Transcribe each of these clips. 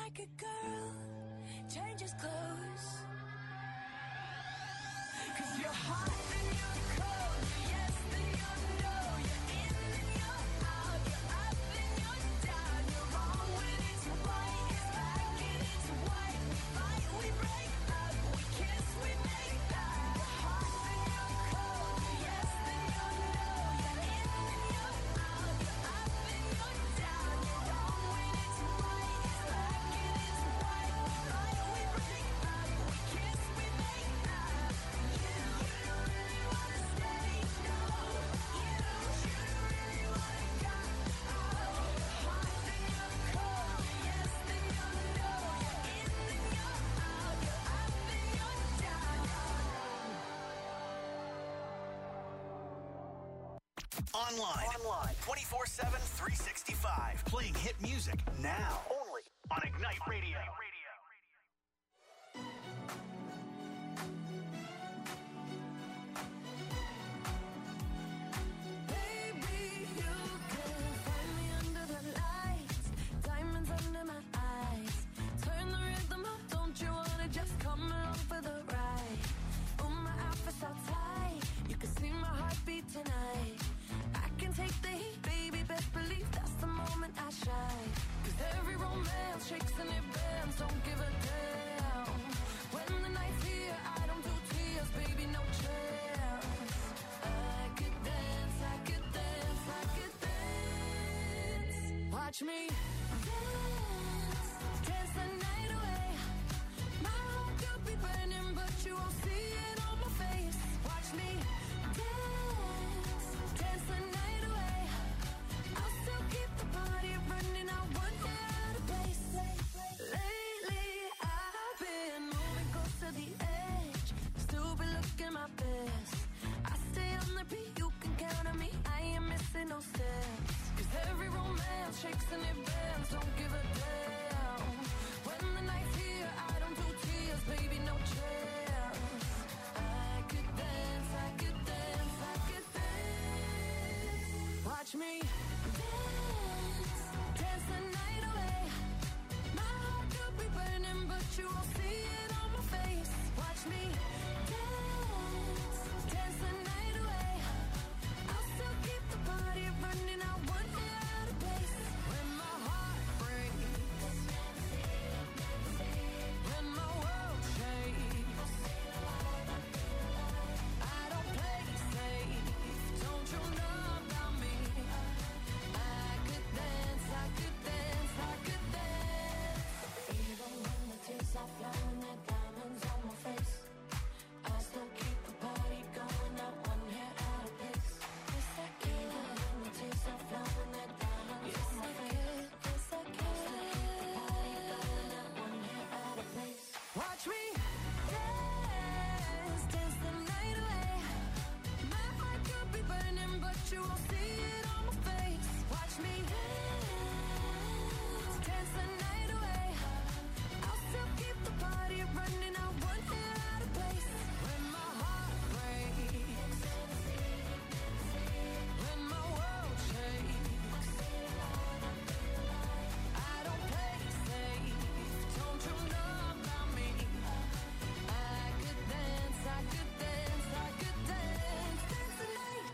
like a girl changes clothes. 'Cause you're hot and you're cold, you're yes then you're no, you're in and you're out, you're up and you're down, you're wrong when it's right, it's black and it's white, we fight, we break up, we kiss, we make love. You're hot and you're cold, you're yes then you're no, you're in and you're out, you're up and you're down, you're wrong when it's right, it's black and it's white, we fight, we break up, we kiss, we make love. You don't really wanna stay, no. You don't really wanna go. Oh, hot then you're cold, yes then you're no, you're in then you're out, you're up and you're down. Online. 24/7, 365. Playing hit music now. Only on Ignite Radio. Baby, you can find me under the lights, diamonds under my eyes. Turn the rhythm up, don't you wanna just come along for the ride? Oh, my outfit's so tight, you can see my heartbeat tonight. I can take the heat, baby, best believe that's the moment I shine. 'Cause every romance shakes and it bends, don't give a damn. When the night's here, I don't do tears, baby, no chance. I could dance, I could dance, I could dance. Watch me dance, dance the night away. My heart could be burning, but you won't see it on my face. Watch me dance, dance the night away. I'll still keep the party running, I want you out of place. Lately, I've been moving close to the edge, still be looking my best. I stay on the beat, you can count on me, I ain't missing no steps. 'Cause every romance shakes and it bends, don't give a damn. When the night's here, I don't do tears, baby, no chance. I could dance, I could dance, I could dance. Watch me dance, dance the night away. My heart could be burning, but you won't see it on my face. Watch me dance, dance the night away. I'll still keep the party running, I want you out of place. When my heart breaks, when my world shakes, I don't play safe, don't you know about me? I could dance, I could dance, I could dance. Even when the tears are flowing, the diamonds on my face, I still keep the party going, not one hair out of place. Yes, I can. Even when the tears are flowing, the diamonds on my face, yes, I can. I still keep the party going, not one hair out of place. Watch me dance, dance the night away. My heart could be burning, but you won't see it on my face. Watch me dance, dance the night away. I'll still keep the party running, I want you out of place. When my heart breaks, when my world shakes, I don't play safe, don't you know about me? I could dance, I could dance, I could dance, dance the night.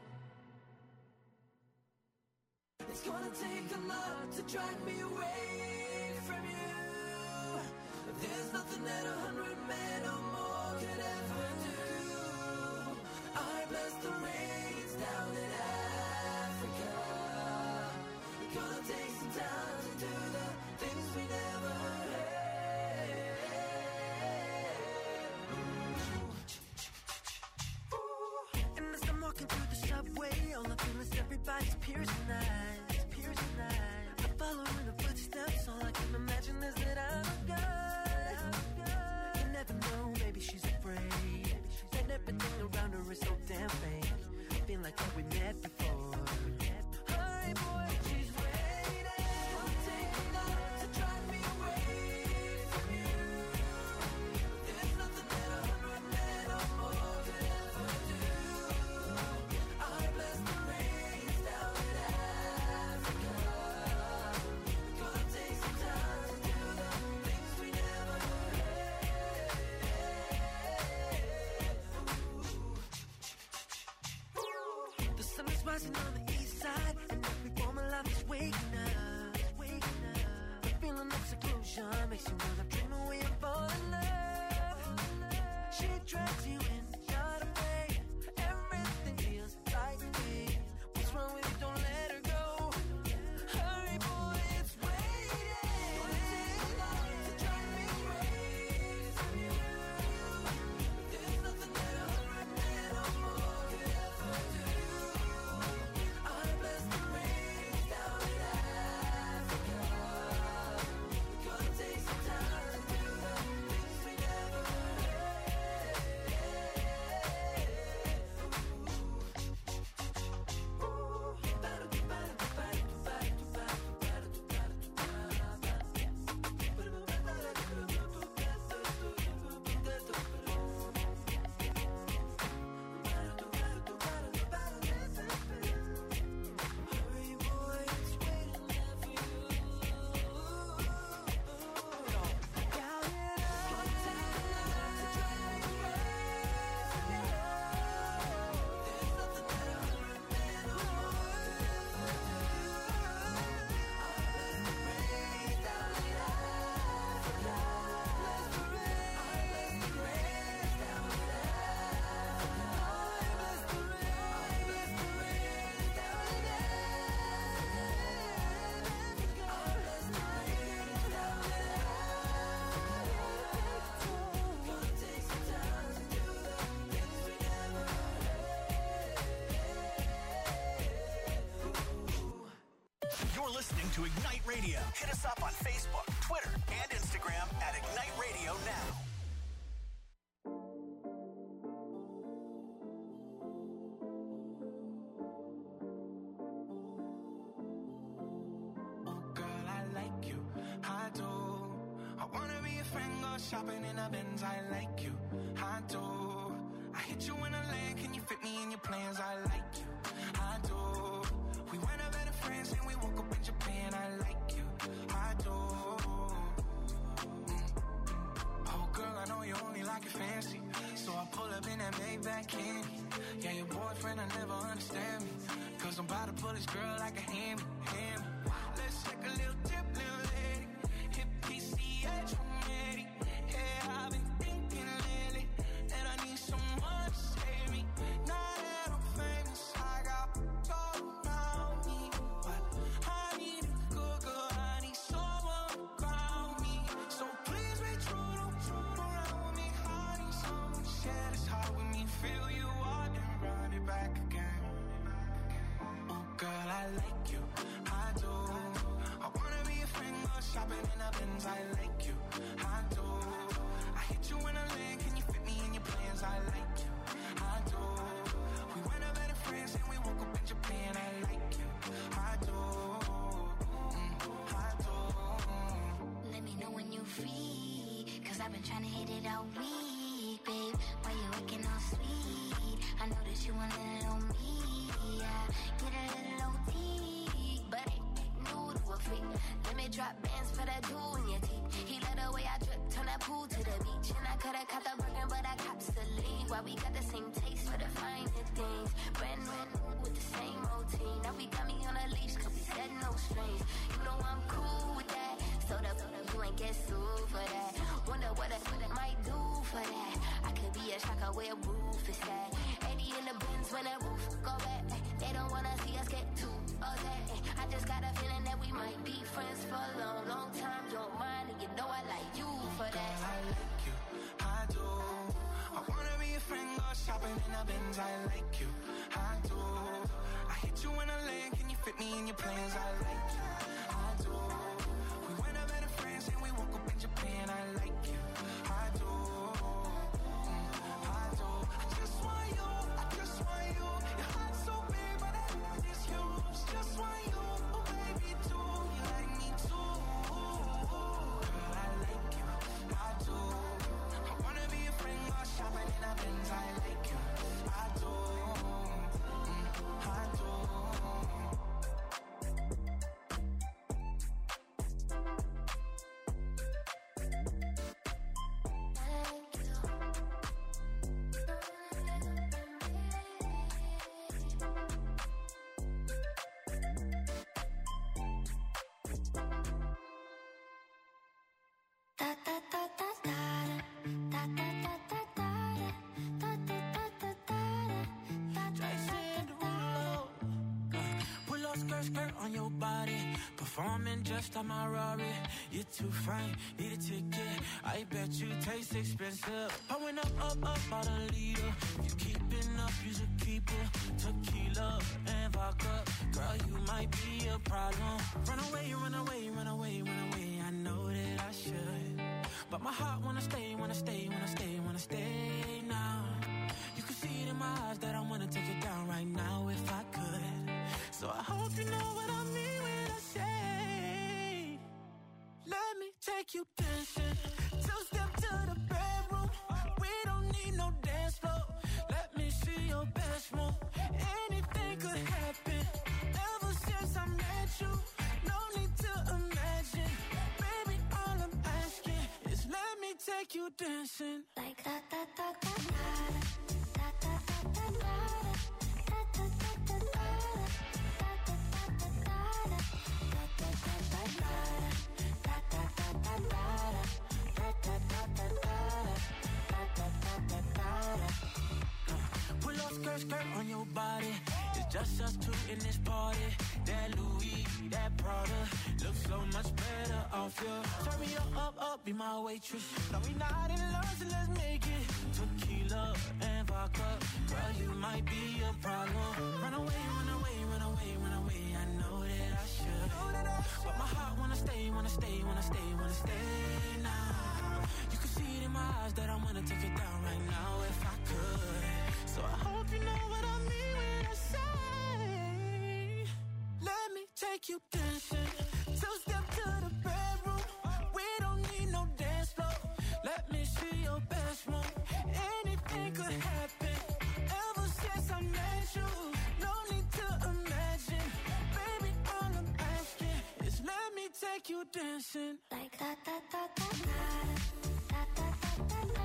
It's gonna take a lot to drag me away from you. There's nothing that 100 men or more could ever do. I bless the rains down in Africa. We're gonna take some time to do the things we never had. And as I'm walking through the subway, all I feel is everybody's piercing eyes, piercing eyes. I'm following the footsteps, all I can imagine is that I'm a guy. You never know, maybe she's afraid, and everything around her is so damn fake. I feel like that we met before. Hi boy, she's waiting. It'll take a lot to drive me away from you. There's nothing that 100 men or more could ever do. I bless the rains down in Africa. rising on the east side, and every woman life is waking up. The feeling of seclusion makes you wanna dream away and fall in love. She drags you in, not afraid. Everything feels right to me. What's wrong with you? Don't let her go. Hurry, boy, it's waiting. Gonna take a lot to drive me crazy. There's nothing that 100 men or more could ever do. I bless the rain down in Africa. We're gonna take some time to do the things we never hurry, boy, it's waiting there for you. Count it up. Gonna take a lot to drive me crazy. There's nothing that 100 men or more could ever do. I bless the rain down in Africa. Bless the rain. I bless the rain down in Africa. I bless the rain. I bless the rain down in Africa. I bless the rain down in Africa. Gonna take some time to do the things we never You're listening to Ignite Radio. Hit us up on Facebook, Twitter, and Instagram at Ignite Radio Now. Girl, I like you, I do. I wanna be a friend, go shopping in a Benz. I like you, I do. I hit you in a land, can you fit me in your plans? I like you, I do. We went up better friends and we woke up in Japan. I like you, I do. Oh girl, I know you only like it fancy, so I pull up in that Maybach candy. Yeah, your boyfriend will never understand me, cause I'm about to pull this girl like a hammy. Let's take a little dip, little lady. Hit PCH, I'm ready. Yeah, I've been thinking lately that I need someone to save me. Now that I'm famous, I got gold around me, but I need a good girl. I need someone to ground me. So please be true, don't fool around with me. I need someone to share this heart with me. Fill you up and run it back again. Oh girl, I like you, I do. I wanna be a friend, go shopping in a Benz. I like you, I do. I hit you in a land, can you fit me in your plans? I like you, I do. We went up better friends and we woke up in Japan. I like you, I do. I do. Let me know when you free, cause I've been trying to hit it all week, babe. Why you looking all sweet? I know that you want a little on me, yeah. Get a little OT, but ain't new to a freak. Let me drop bands for that jewel in your teeth. He let the way I drip, turn that pool to the beach. And I could've caught the burger, but I cops the lead. Why we got the same taste for the finer things. Brand new with the same routine. Now we got me on a leash, cause we said no strings. You know I'm cool with that, so the you ain't get sued for that. Wonder what I might do for that. I could be a shocker where roof is at. 80 in the bins when that roof go back. They don't wanna see us get too upset. I just got a feeling that we might be friends for a long, long time. Don't mind, and you know I like you for that. Girl, I like you, I do. I wanna be a friend, go shopping in a Benz. I like you, I do. I hit you in a land, can you fit me in your plans? I like you, I do. We went up better friends and we woke up in Japan. I like you, I do. I do. I just want you, I just want you. Your heart's so big, but that heart is huge. Just want you, oh baby, too. You like me too. Girl, I like you, I do. I wanna be a friend, go shopping in a Benz. I like you, I do. I do. Da da da da da da da da da da da da da da da da. Jason Derulo. Pull up skirt, skirt on your body. Performing just like my Rari. You're too fine, need a ticket. I bet you taste expensive. Pouring up, up, up, out a leader. If you keeping up, you should keep it. Tequila and vodka. Girl, you might be a problem. Run away, run away, run away, run away. I know that I should. But my heart wanna stay, wanna stay, wanna stay, wanna stay now. You can see it in my eyes that I wanna take it down right now if I could. So I hope you know what I mean when I say, let me take you dancing. Two-step to the bedroom. We don't need no dance floor. Let me see your best move. Anything could happen. Ever since I met you, no need to imagine. Baby, all I'm asking is let me take you dancing. Like da da da da da da da da da da. Pull up skirt, skirt on your body. It's just us two in this party. That Louis, that Prada looks so much better off you. Turn me up, up, be my waitress. No, we not in love, so let's make it. Tequila and vodka. Girl, you might be a problem. Run away, run away, run away, run away. I know that I should. But my heart wanna stay, wanna stay, wanna stay, wanna stay now. You can see it in my eyes that I wanna take it down right now if I could. So I hope you know what I mean when I say, let me take you dancing. Two-step to the bedroom. We don't need no dance floor. Let me see your best move. Anything could happen. Ever since I met you, no need to imagine. Baby, all I'm asking is let me take you dancing. Like da da da da da da da da da.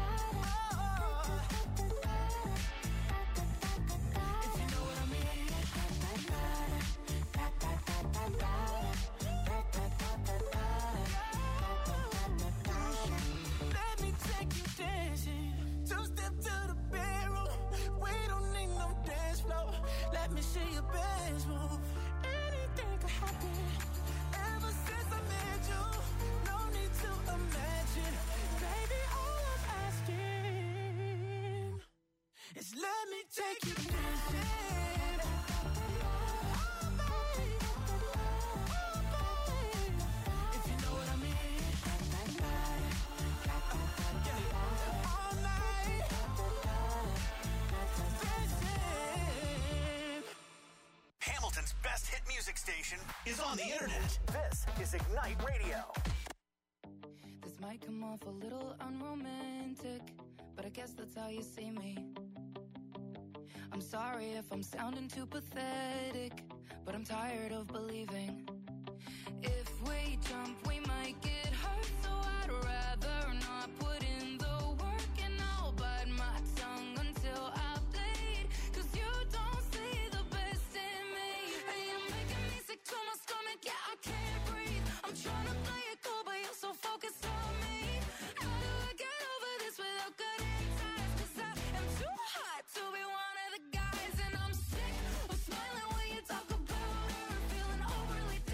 If you know what I mean. Let me take you dancing. Two-step to the bedroom. We don't need no dance floor. Let me see your best move. Anything could happen. Ever since I met you, no need to imagine. Baby, all I'm asking is let me take you dancing. If you know what I mean. All night. Dancing. Hamilton's best hit music station is on the internet. This is Ignite Radio. This might come off a little unromantic, but I guess that's how you see me. I'm sorry if I'm sounding too pathetic, but I'm tired of believing. If we jump, we might get hurt, so I'd rather not put in the work, and I'll bite my tongue until I bleed. 'Cause you don't see the best in me, and you're making me sick to my stomach. Yeah, I can't breathe. I'm trying to play it cool, but you're so focused on me. How do I get over this without cutting ties? 'Cause I am too hot to be one of the guys, and I'm sick of smiling when you talk about her, feeling overly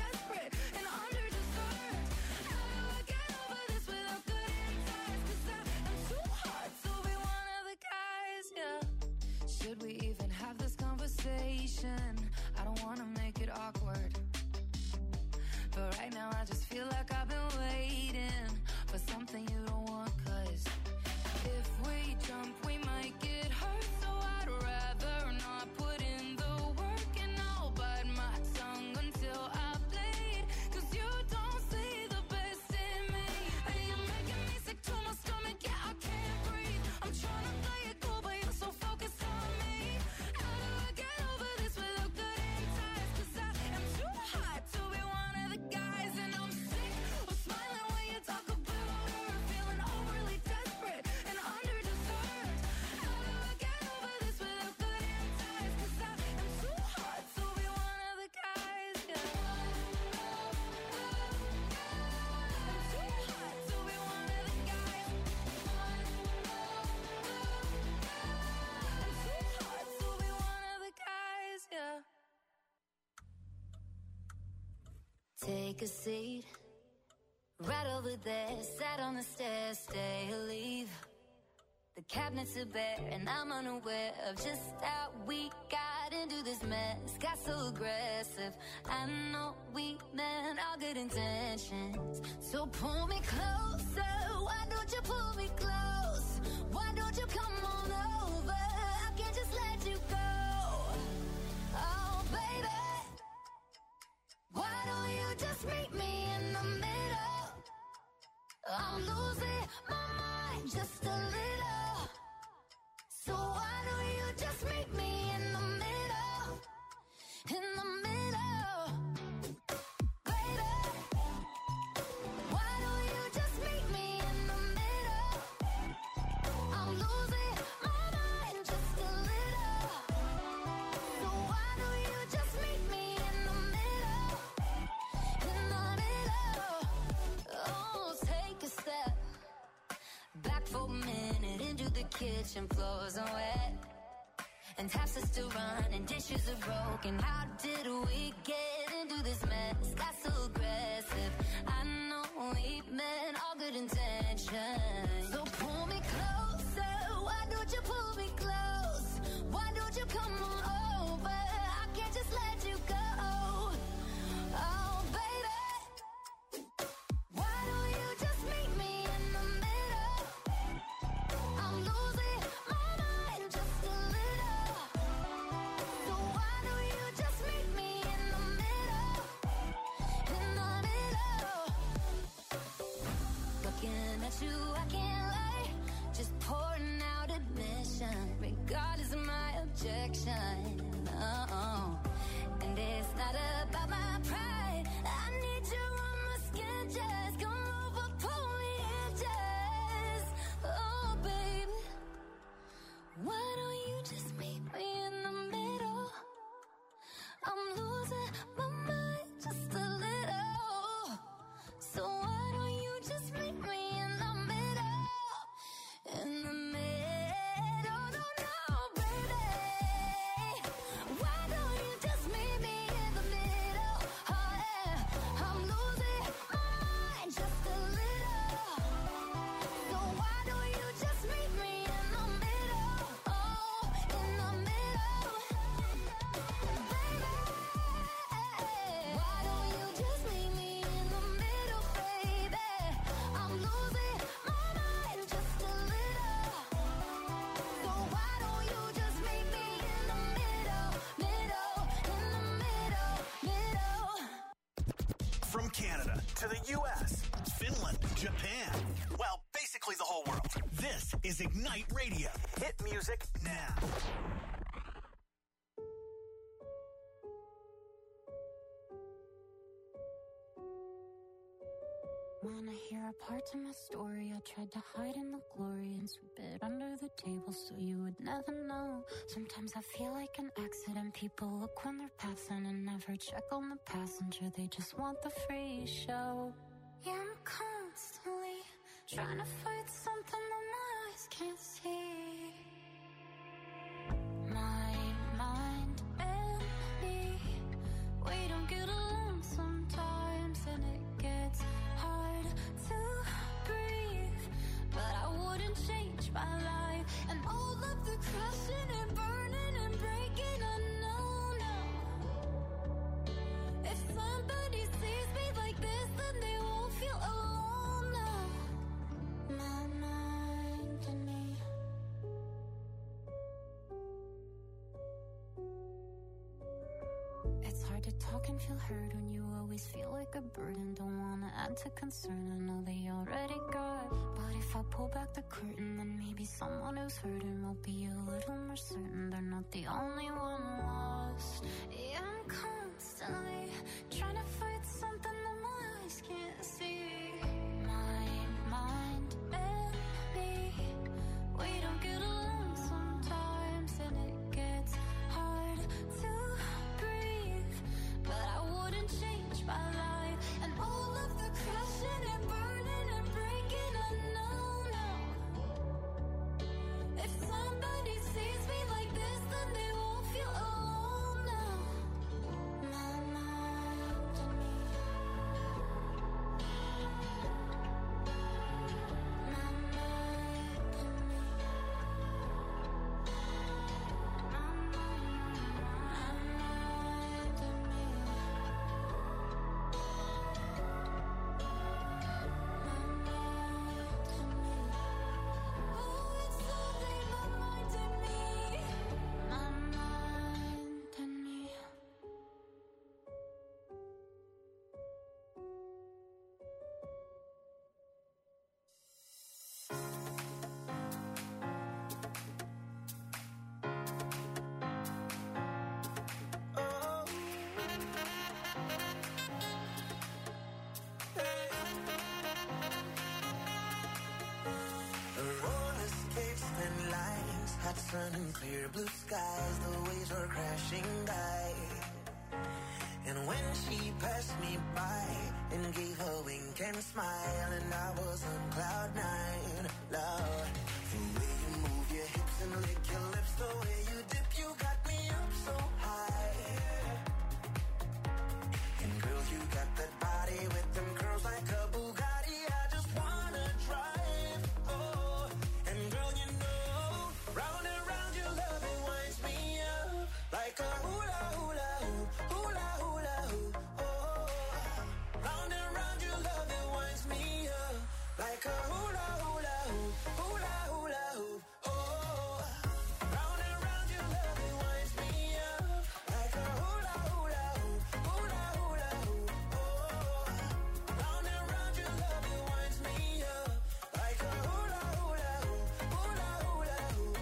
Take a seat. Right over there, sat on the stairs, stay or leave. The cabinets are bare and I'm unaware of just how we got into this mess. Got so aggressive. I know we meant all good intentions. So pull me closer. Why don't you pull me close? Why don't you come on over? I can't just let you go. Oh, baby. Why don't you just meet me in the middle? I'm losing my mind just a little. So why don't you just meet me in the middle? In the middle. Baby, why don't you just meet me in the middle? I'm losing my mind just a little. So why don't you just meet me in the middle? In the middle. Oh, take a step back for a minute into the kitchen, floors are wet, and taps are still running, dishes are broken. How did we get into this mess? Got so aggressive. I know we meant all good intentions. So pull me closer. Why don't you pull me close? Why don't you come on over? I can't just let you go. Oh, baby. Why don't you just meet me in the middle? I'm losing my mind just a little. So why don't you just meet me in the middle? In the middle. Looking at you, I can't lie. Just pouring out admission, regardless of my objection. Oh, and it's not about my pride. I need you on my skin, just come over, pull me in, just. Oh, baby, why don't you just meet me in the middle? I'm losing my mind just a little. So why don't you just meet me in the middle? In the middle, no, baby. Why don't you just meet me in the middle? Oh, yeah. I'm losing my mind just a little. So why don't you just meet me in the middle? Oh, in the middle. Baby, why don't you just meet me in the middle, baby? I'm losing my mind just a little. So why don't you just meet me in the middle, middle, in the middle, middle. From Canada to the U.S., Finland, Japan. Well, basically the whole world. This is Ignite Radio. Hit music now. Wanna hear a part of my story? I tried to hide in the glory and sweep it under the table so you would never know. Sometimes I feel like an accident. People look when they're passing and never check on the passenger. They just want the free show. Yeah, I'm constantly trying to fight something that my eyes can't see. My mind and me, we don't get along sometimes, and it gets hard to breathe. But I wouldn't change my life, and all of the crashing and burning and breaking, I know now. If somebody sees me like this, then they won't feel alone now. My mind and me. It's hard to talk and feel heard when you always feel like a burden. Don't wanna add to concern, I know they already got. But if I pull back the curtain, then maybe someone who's hurting will be a little more certain they're not the only one lost. Yeah, I'm constantly trying to fight something that my eyes can't see. My mind and me, we don't get along sometimes, and it gets hard to breathe. But I wouldn't change my life, and all of the crashing and burning and breaking, I know now. If somebody sees me like this, then they won't feel alone now. My mind and me. lines, hot sun and clear blue skies, the waves were crashing by. And when she passed me by and gave a wink and smile, and I was on cloud nine, Lord, the way you move your hips and lick your lips, the way you dip, you got me up so high. And girl, you got that body with them curls like a Bugatti, I just wanna drive, oh. And girl, you know, round and round your love, it winds me up like a hula hula hoop, hula hula hoop, oh. Round and round your love, it winds me up like a hula hula hoop, hula hula hoop, oh. Round and round your love, it winds me up like a hula hula hoop, hula hula hoop, oh. Round and round your love, it winds me up like a hula hula hoop, hula hula hoop,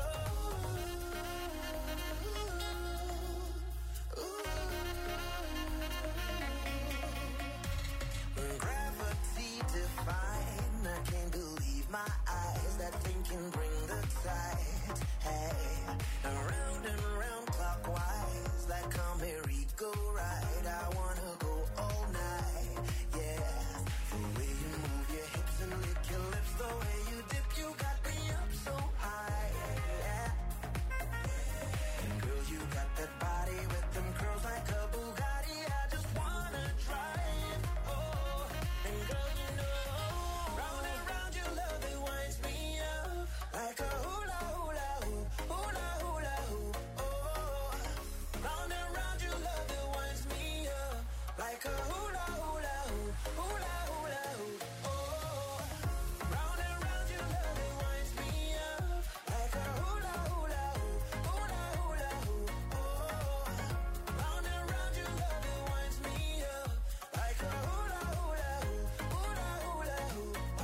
oh. Gravity define, I can't believe my eyes. That thing can bring the tide. Hey, around and round clockwise, like a merry-go-round. I wanna go all night. Yeah, the way you move your hips and lick your lips, the way you dip, you got me up so high. Yeah. And girl, you got that body with them curls like a Bugatti. I just wanna drive, oh. And girl, you know, round and round your love, it winds me up like a hula hula hoop, hula hula hoop, oh. Round and round your love, it winds me up like a hula hula hoop, hula hula hoop, oh. Round and round your love, it winds me up like a hula hula hoop, hula hula hoop, oh. Round and round your love, it winds me up like a hula hula hoop, hula hula hoop, oh.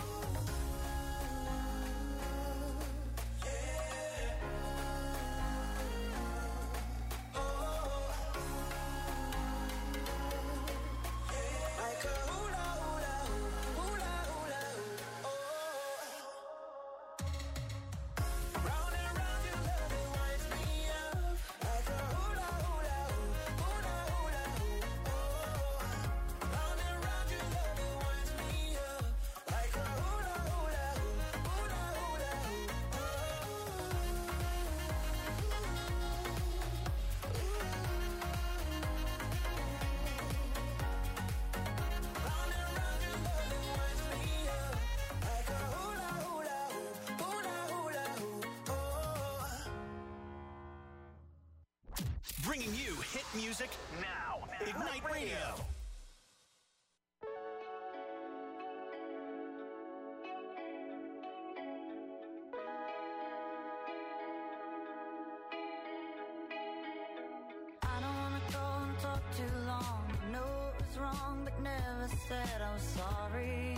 Like a hula hula hoop, hula hula hoop, oh. Round and round your love, it winds me up like a hula hula hoop, hula hula hoop, oh. Round and round your love, it winds me up like a hula hula hoop, hula hula hoop, Round and round your love, it winds me up like a hula hula hoop, hula hula hoop, oh. Bringing you hit music now. Ignite Radio. I don't wanna go and talk too long. I know it was wrong, but never said I was sorry.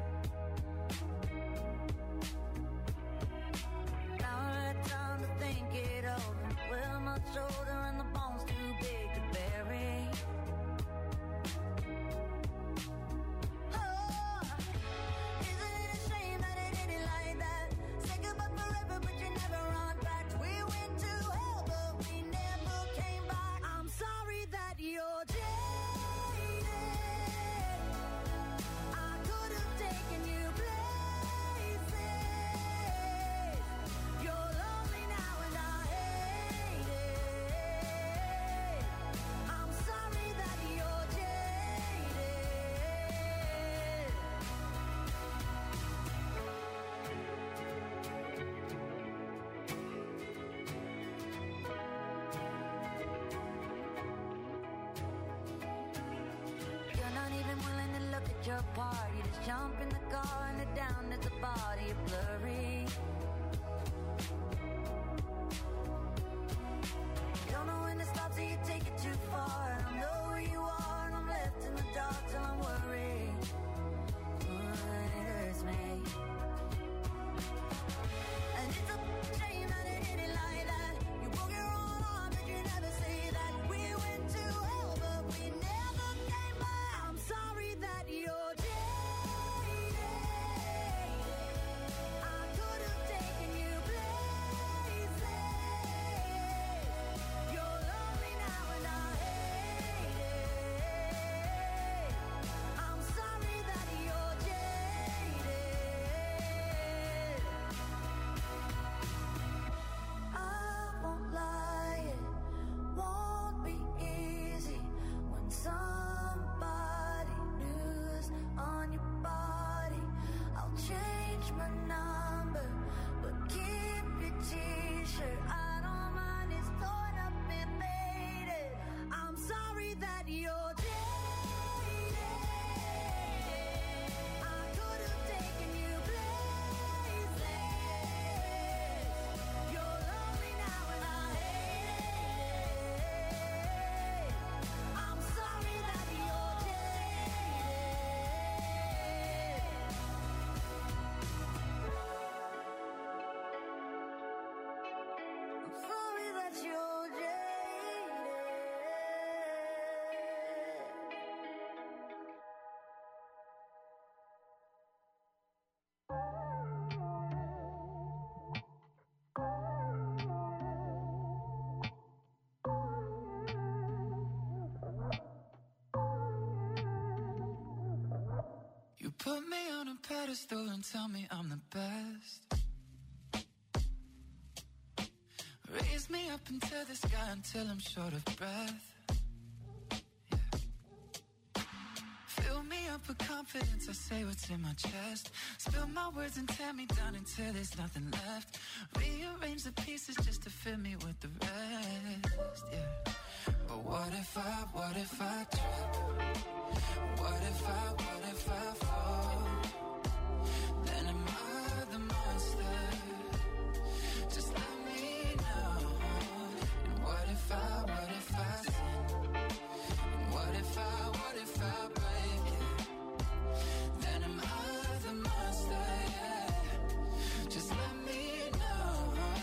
Now I had time to think it over. Well, much older and the bones too big to bury. Oh, isn't it a shame that it ended like that? Say goodbye forever, but you never run back. We went to hell, but we never came back. I'm sorry that you're jaded. I could have pedestal and tell me I'm the best. Raise me up into the sky until I'm short of breath. Yeah. Fill me up with confidence, I say what's in my chest. Spill my words and tear me down until there's nothing left. Rearrange the pieces just to fill me with the rest. Yeah. But what if I trip? What if I fall? Then am I the monster? Just let me know. And what if I sin? And what if I break it? Then am I the monster? Yeah. Just let me know.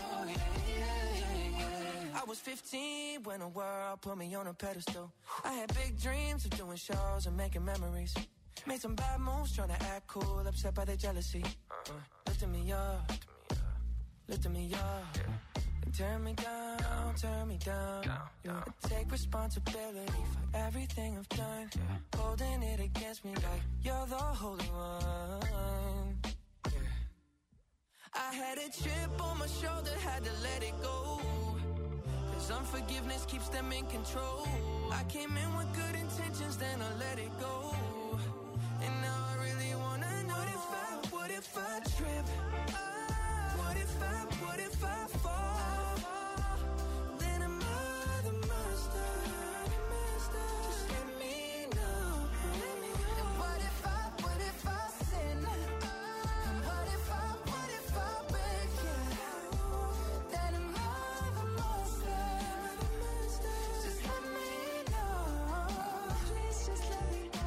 Yeah. I was 15 when the world put me on a pedestal. I had big dreams of doing shows and making memories. Made some bad moves trying to act cool, upset by the jealousy. Lifting me up, lifting me up. And turn me down, turn me down. I take responsibility for everything I've done. Holding it against me like you're the holy one. I had a chip on my shoulder, had to let it go. Cause unforgiveness keeps them in control. I came in with good intentions, then I let it go. And now I really wanna know what if I trip? What if I fall? Then am I the monster? Just let me know. And what if I sin? And what if I break it? Then am I the monster? Just let me know. Please just let me know.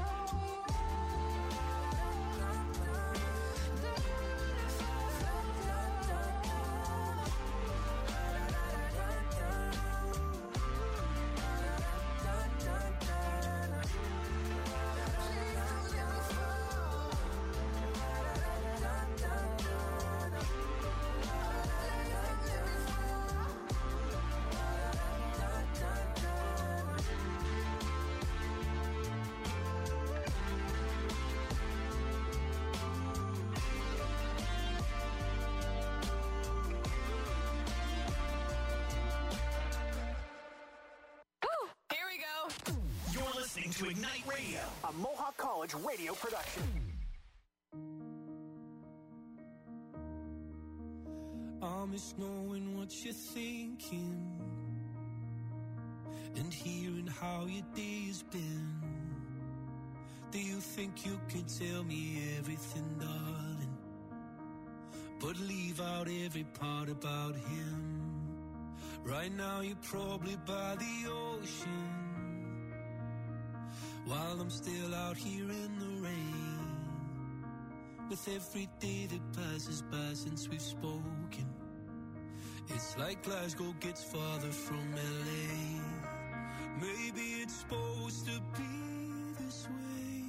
Here we go. You're listening to Ignite Radio, a Mohawk College radio production. I miss knowing what you're thinking and hearing how your day's been. Do you think you can tell me everything, darling, but leave out every part about him? Right now you're probably by the ocean, while I'm still out here in the rain. With every day that passes by since we've spoken, it's like Glasgow gets farther from LA. Maybe it's supposed to be this way,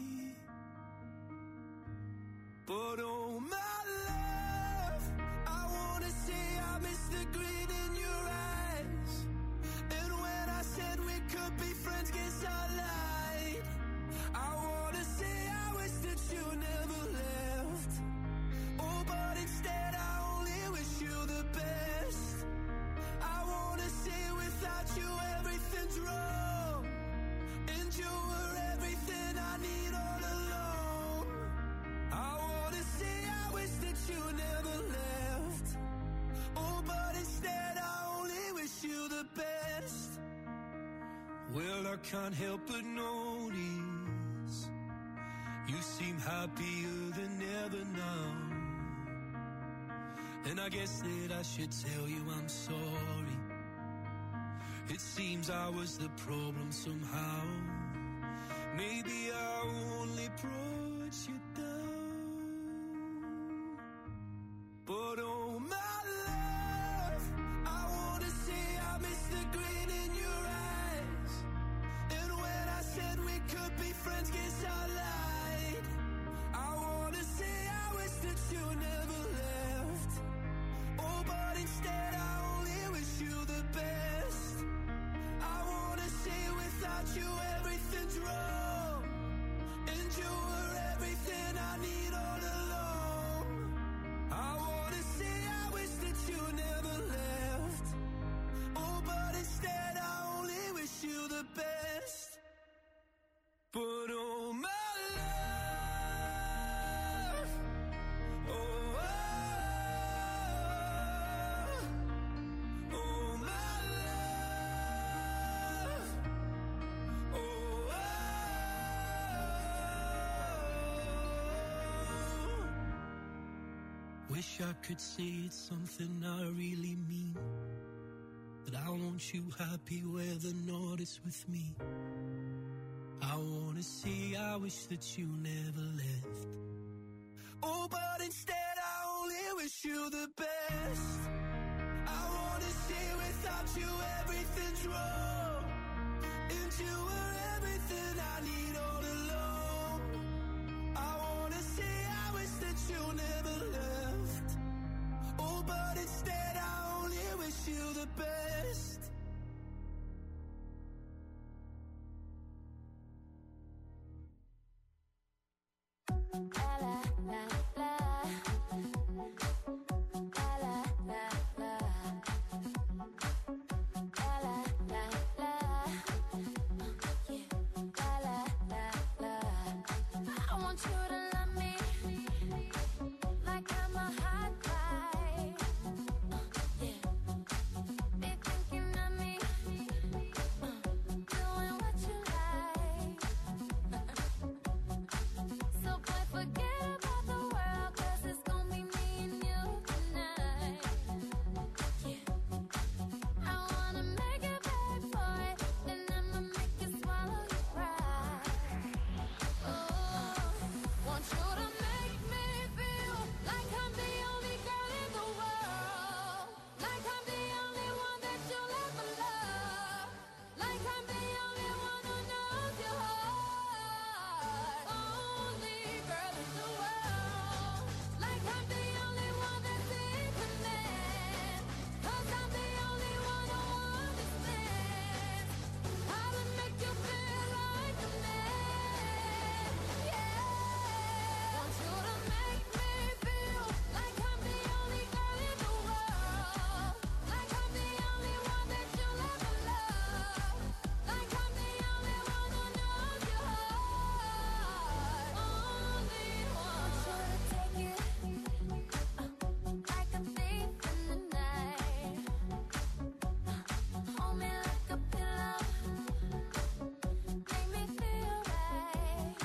but oh my love, I wanna say I miss the grin in your eyes. And when I said we could be friends, guess I lied. I wanna say I wish that you never left. Oh, but instead I only wish you the best. I wanna say without you everything's wrong, and you were everything I need all along. I wanna say I wish that you never left. Oh, but instead I only wish you the best. Well, I can't help but notice you seem happier than ever now. And I guess that I should tell you I'm sorry. It seems I was the problem somehow. Maybe I only brought you down. But oh my love, I wanna say I miss the grin in your eyes. And when I said we could be friends, guess I lied. I wanna say I wish that you never left. Oh, but instead I only wish you the best. I wanna say without you everything's wrong, and you were Wish I could say it's something I really mean, that I want you happy where the north is with me. I wanna say I wish that you never left. Oh, but instead I only wish you the best. I wanna say without you everything's wrong, and you were everything I need all alone. I wanna say I wish that you never left. Oh, but instead I only wish you the best. La la la la, la la la la, la la la la, yeah, la la la la. I want you to love me like I'm a hot guy, yeah. Be thinking of me, doing what you like. So boy, forget about the world, 'cause it's gonna be me and you tonight. Yeah. I wanna make it back for it, then I'ma make you swallow your pride. Oh, want you to make me feel like I'm the only girl in the world, like I'm the only one that you'll ever love, like I'm the only one who knows your heart. Only girl in the world, like I'm the only one that's in command, 'cause I'm the only one who understands how to make you feel like a man. Yeah, want you to make me feel like I'm the only girl in the world, like I'm the only one that you'll ever love, like I'm the only one who knows your heart. Only one. Want you to take it like a thief in the night. Hold me like a pillow, make me feel right.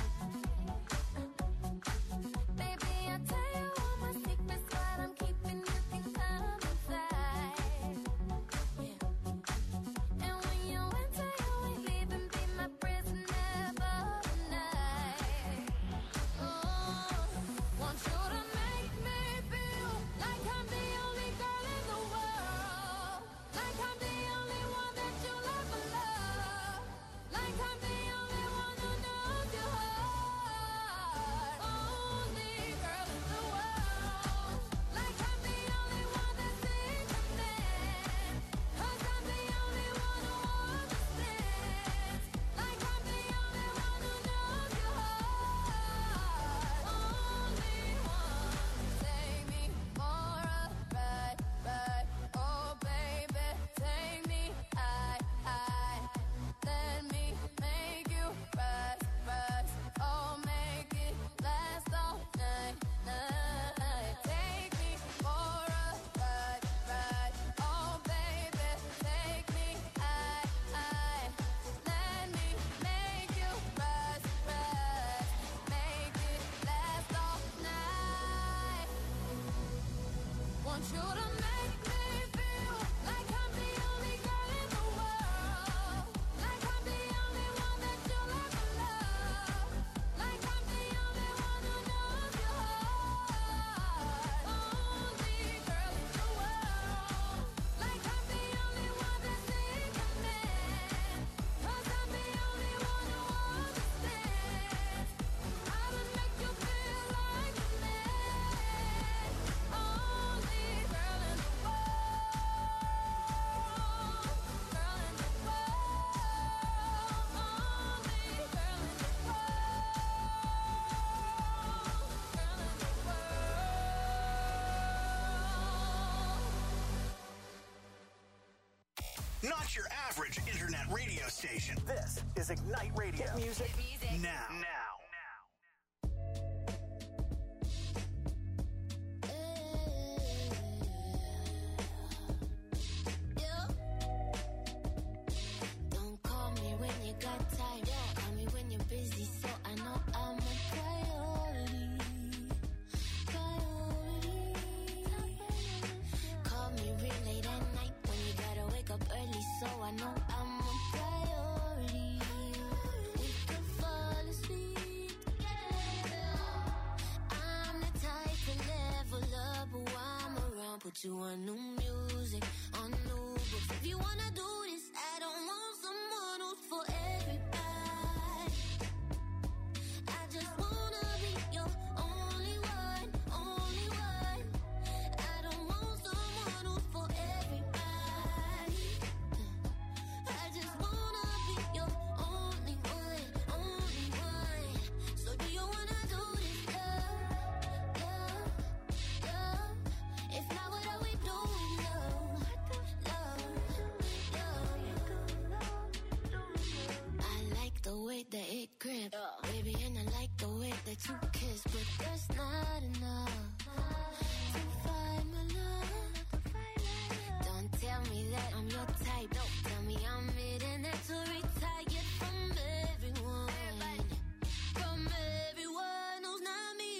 Baby, I'll tell you all my secrets, what I'm keeping, you can come inside. Yeah. And when you enter, you ain't leaving, be my prisoner for the night. Oh, want you to make me feel like I'm the only girl in the world, like I'm the only one that you'll ever love, like I'm the only one who knows your heart. Only girl in the world, like I'm the only one that's in command, 'cause I'm the only one who understands, like I'm the only one who knows your heart. Only one. Take me for a ride, ride. Oh baby, take me high, high. Let me make you rise, rise. Oh, make it last all night, night. Take me for a ride, ride. Oh baby, take me high, high. Let me make you rise, rise. Make it last all night. Want you to make me feel like I'm the only girl in the world, like I'm the only one that you'll ever love, like I'm the only one who knows your heart. Only girl in the world, like I'm the only one that's in command, 'cause I'm the only one who understands how to make you feel like a man. Only girl in the world, girl in the world, only girl in the world, girl in the world. Not your average internet radio station. This is Ignite Radio. Hit music, now. Don't call me when you got time. Call me when you're busy, so I know I'm a priority. Priority. but you want new music on new books. If you wanna do this, I don't want someone who's for everybody. I just wanna be your only one, only one. I don't want someone who's for everybody. I just wanna be your only one, only one. So do you wanna do this, love, love, love? If not, what are we doing, love, love, love? I like the way that it grip, baby, and I like the way that you kiss, but that's not enough to find my love. Don't tell me that I'm your type. Don't tell me I'm mid-and-actually retired from everyone. From everyone who's not me.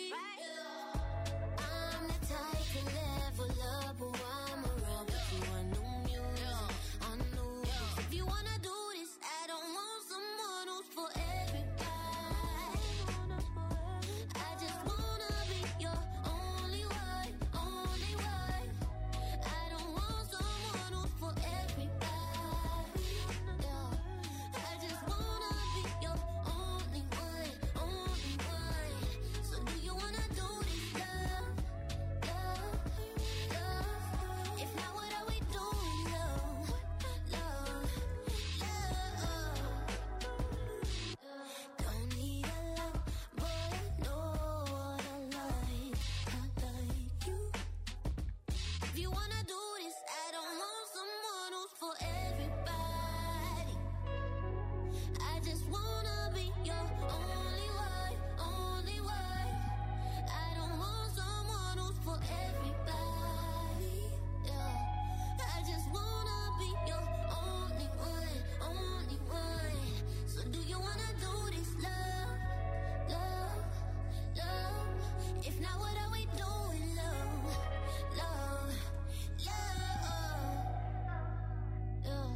I'm the type to level up while I'm around. But you want new music on new books. If you wanna do this, I don't want someone who's for everybody. I just wanna be your only one, only one. I don't want someone who's for everybody. Yeah. I just wanna be your only one, only one. So do you wanna do this, love, love, love? If not, what are we doing, love, love, love? Don't need a lot, but I know what I like. I like you. If you wanna do this, I don't want someone who's for everybody. I just wanna be your only one, only one. I don't want someone who's for everybody. Yeah. I just wanna be your only one, only one. So do you wanna do this, love, love, love? If not, what are we doing, love, love, love? Yeah.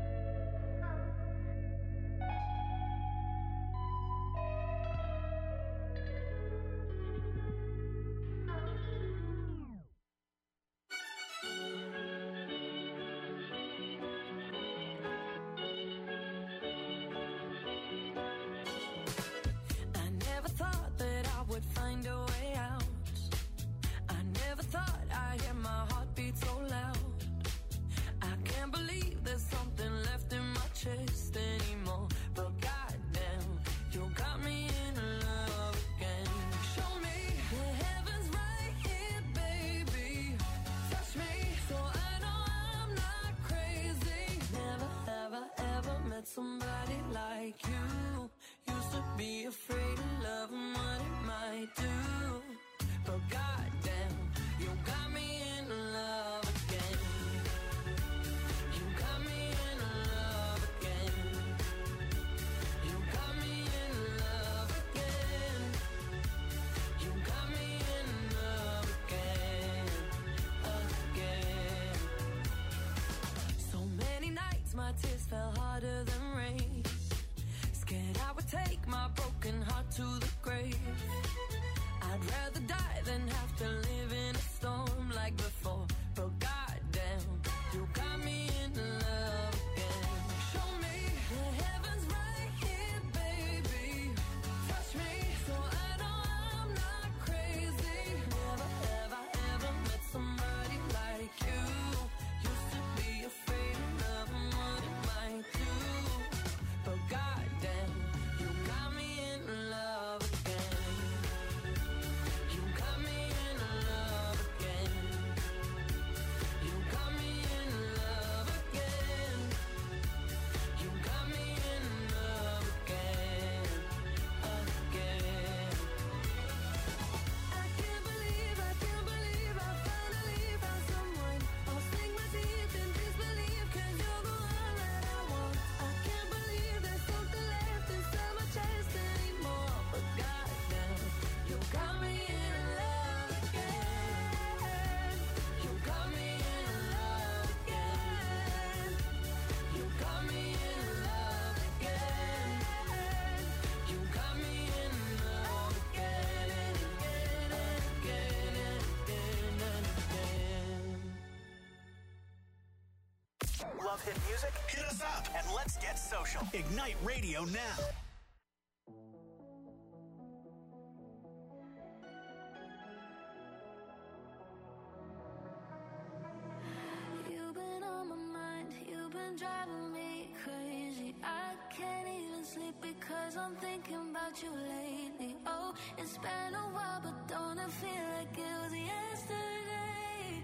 I never thought that I would find a way out. I never thought I'd hear my heartbeat so loud. I can't believe there's something left in my chest anymore. But goddamn, you got me in love again. Show me the heavens right here, baby. Touch me so I know I'm not crazy. Never have I ever met somebody like you. Used to be afraid of love and what it might do. But goddamn, you got me in love again. You got me in love again. You got me in love again. You got me in love again, again. So many nights my tears fell harder than rain. Scared I would take my broken heart to the grave. I'd rather die than have to live in a storm like before. But goddamn, you got me in love again. Show me the heavens right here, baby. Touch me so I know I'm not crazy. Never have I ever met somebody like you. Used to be afraid of love and what it might do. But goddamn, you got me in love again. You got me in Love hit music? Hit us up and let's get social. Ignite Radio now. You've been on my mind, you've been driving me crazy. I can't even sleep because I'm thinking about you lately. Oh, it's been a while, but don't it feel like it was yesterday?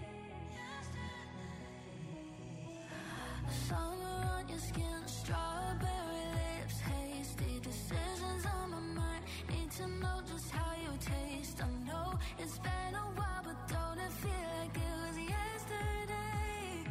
Summer on your skin, strawberry lips, hasty decisions on my mind. Need to know just how you taste. I know it's been a while, but don't it feel like it was yesterday?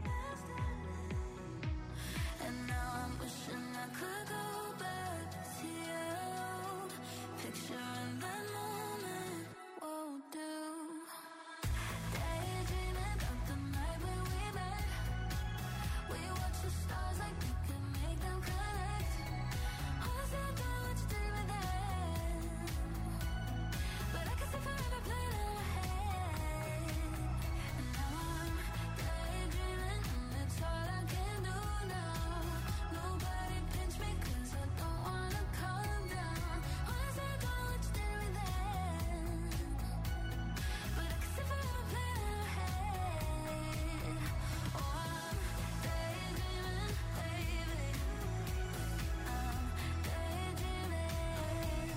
And now I'm wishing I could go back to you. Picturing that moment won't do. Daydreaming about the night when we met. We watch the stars like we could make them connect. Honestly, I don't know what you did with that, but I can see forever playing in my head. And now I'm daydreaming, and it's all I can do now. Nobody pinch me 'cause I don't wanna calm down. Honestly, I don't know what you did with that, but I can see forever playing in my head. Oh, I'm daydreaming, baby. I'm daydreaming.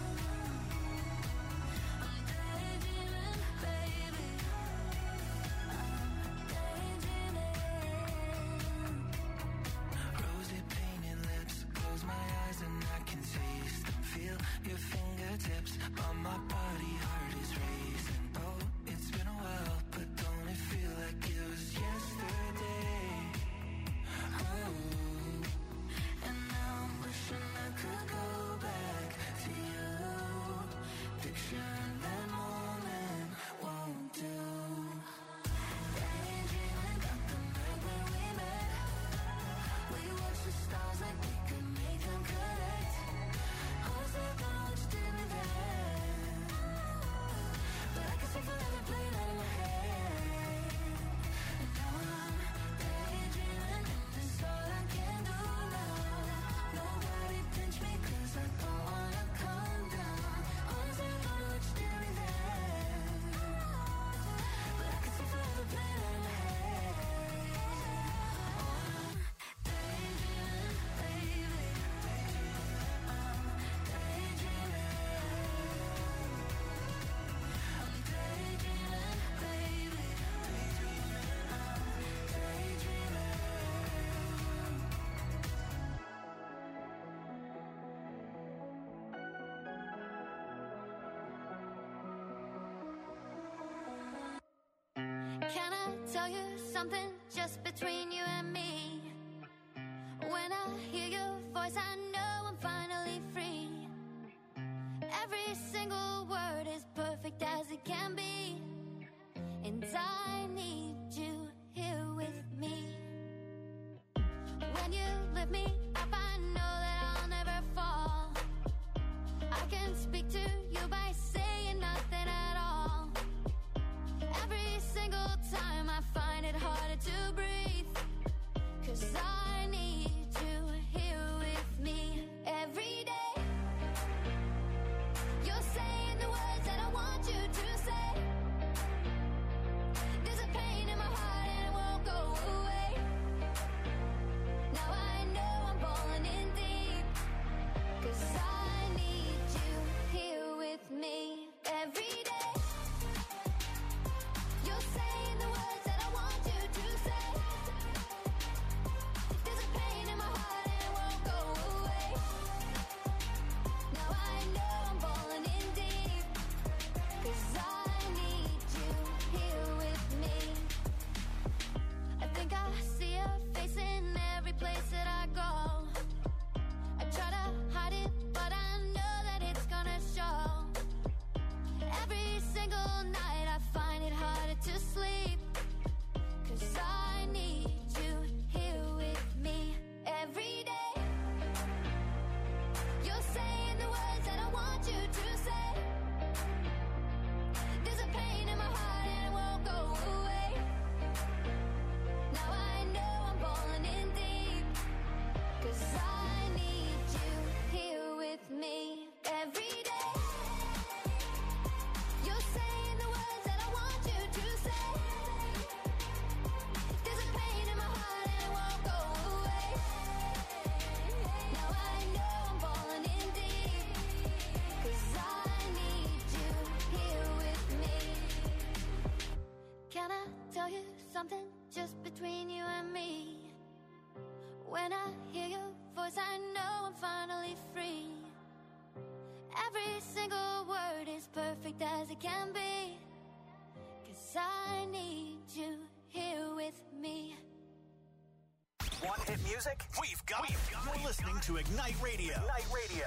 I'm daydreaming, baby. I'm daydreaming. Rosy painted lips, close my eyes and I can taste them. Feel your fingertips on my body, heart is racing. Oh, it's been a while, but don't it feel like it was yesterday? Oh, And now I'm wishing I could go back to you. Picturing that moment won't do. Daydreaming about the night when we met. We watch the stars like we could make them connect. Honestly, I don't know what you did with that, but I can see forever playing out in my head. And now I'm daydreaming, and it's all I can do now. Nobody pinch me 'cause I don't wanna calm down. Honestly, I don't know what you did with that, but I can see forever playing out in my head. Oh, I'm daydreaming, baby. I'm daydreaming. I'm daydreaming, baby. I'm daydreaming. Can I tell you something just between you and me? When I hear your voice, I know I'm finally free. Every single word is perfect as it can be, and I need you here with me. When you lift me up, I know that I'll never fall. I can speak to you by saying nothing at all. Every single time I find it harder to breathe, 'cause I need you here with me every day. You're saying the words that I want you to say. There's a pain in my heart and it won't go away. Now I know I'm falling in deep, 'cause I need you here with me every day. You're saying the words that I want you to say. tell you something just between you and me. When I hear your voice, I know I'm finally free. Every single word is perfect as it can be. 'Cause I need you here with me. Want hit music? We've got it. You're listening to Ignite Radio. Ignite Radio.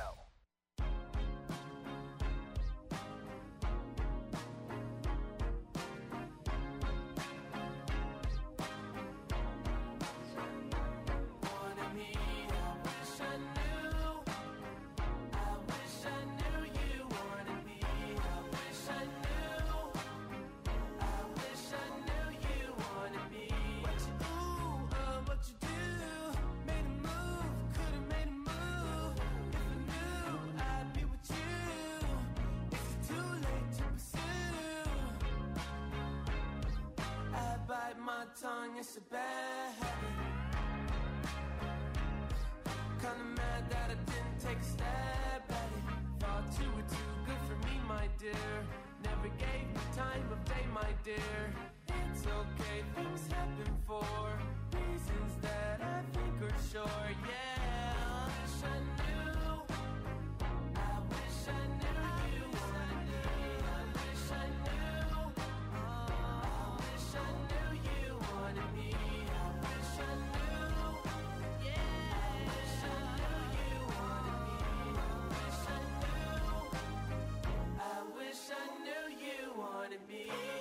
Tongue, it's a bad habit. Kinda mad that I didn't take a stab at it. Thought you were too good for me, my dear. Never gave me time of day, my dear. It's okay, things happen for reasons that I think are sure. Yeah, I wish I knew. I wish I knew you wanted me. I wish I knew. I wish I knew you wanted me. I wish I knew. Yeah, I wish I knew you wanted me. I wish I knew. I wish I knew you wanted me.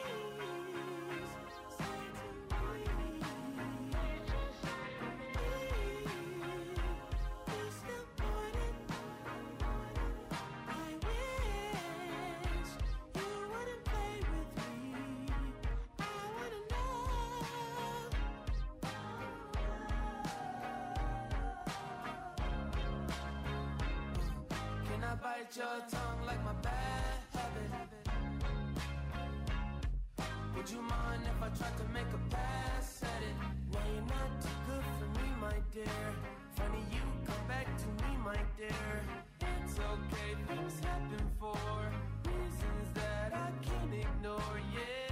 Bite your tongue like my bad habit. Would you mind if I tried to make a pass at it? Now you're not too good for me, my dear. Funny you come back to me, my dear. It's okay, things happen for reasons that I can't ignore. Yeah,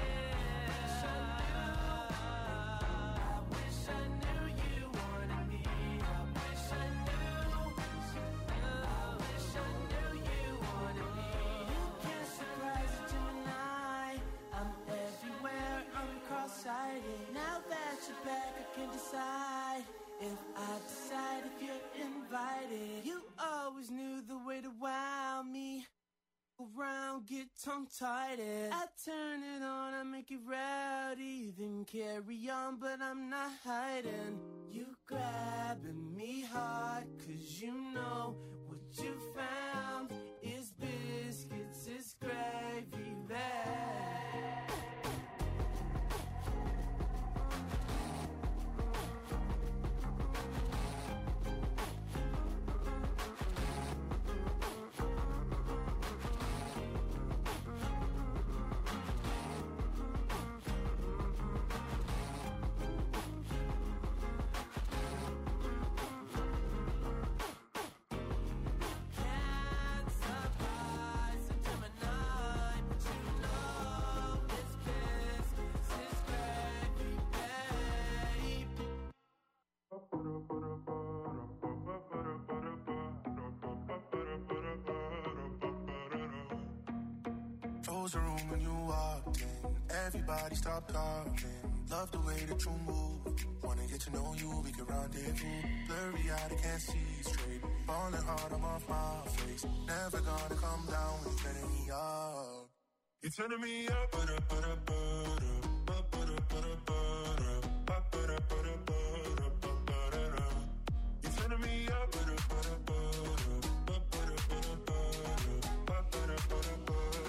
I wish I knew you wanted me. I wish I knew. I wish I knew you wanted me. You can't surprise a Gemini. I'm everywhere, I'm cross-sighted. Now that you're back, I can decide if I decide if you're invited. You always knew the way to wow me. Around, get tongue-tied. I turn it on, I make it rowdy. Then carry on, but I'm not hiding. You grabbing me hard, 'cause you know what you found is biscuits, is gravy bag. Close the room when you walked in. Everybody stop talking. Love the way that you move. Wanna get to know you, we can rendezvous. Blurry eyed, I can't see straight. Falling hard, I'm off my face. Never gonna come down when you're turning me up. You're turning me up, but up, but up, but up, but up, but up, but up, but up, but up, but up. You're turning me up, but up, but up, but up, but up, but up, but up, but up, but up.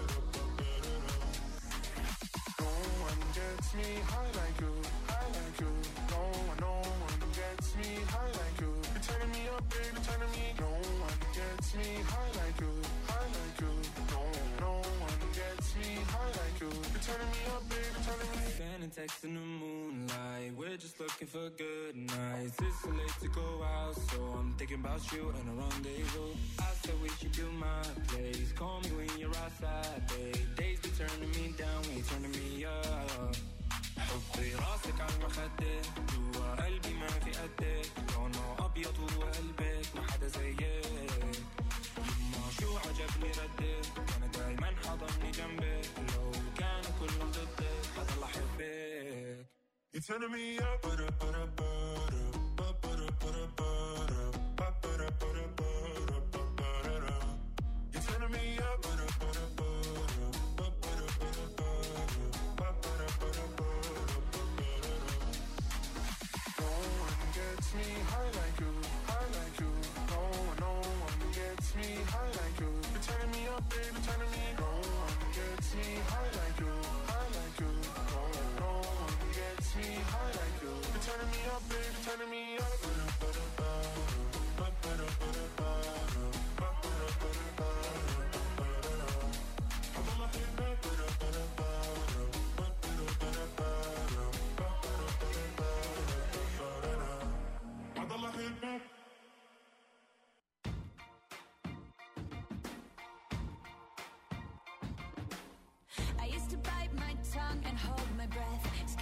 No one gets me high like you, high like you. No one gets me high like you. You're turning me up, baby, turning me. No one gets me high like you, high like you. No one gets me high like you. You're turning me up, baby, turning me. Sending texts in the moonlight. We're just looking for good nights. It's too late to go out, so I'm thinking about you and a rendezvous. I said we should do my place. Call me when you're outside, babe. Days be turning me down, we turning me up. في راسك عالمخدة جوا قلبي ما في قدك لونه أبيض وقلبك ما حدا زيك يما شو عجبني ردك أنا دايما حضني جنبك لو كانوا كلهم ضدك حضل أحبك You're turning me up, butter, butter, butter, butter, butter, butter, butter, butter, butter, butter. You're turning me up, butter, butter, butter, butter, butter, butter, butter, butter, butter. No one gets me high like you, high like you. No one gets me high like you. You're turning me up, baby, turning me. No one gets me high like you, high like you. No one gets me high like you. You're turning me up, baby, turning me up. I used to bite my tongue and hold my breath.